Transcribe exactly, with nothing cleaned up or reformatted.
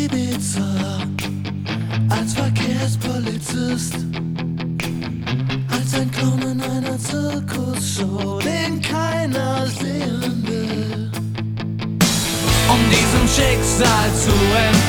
Ibiza als Verkehrspolizist, als ein Clown in einer Zirkusshow, den keiner sehen will. Um diesem Schicksal zu entkommen,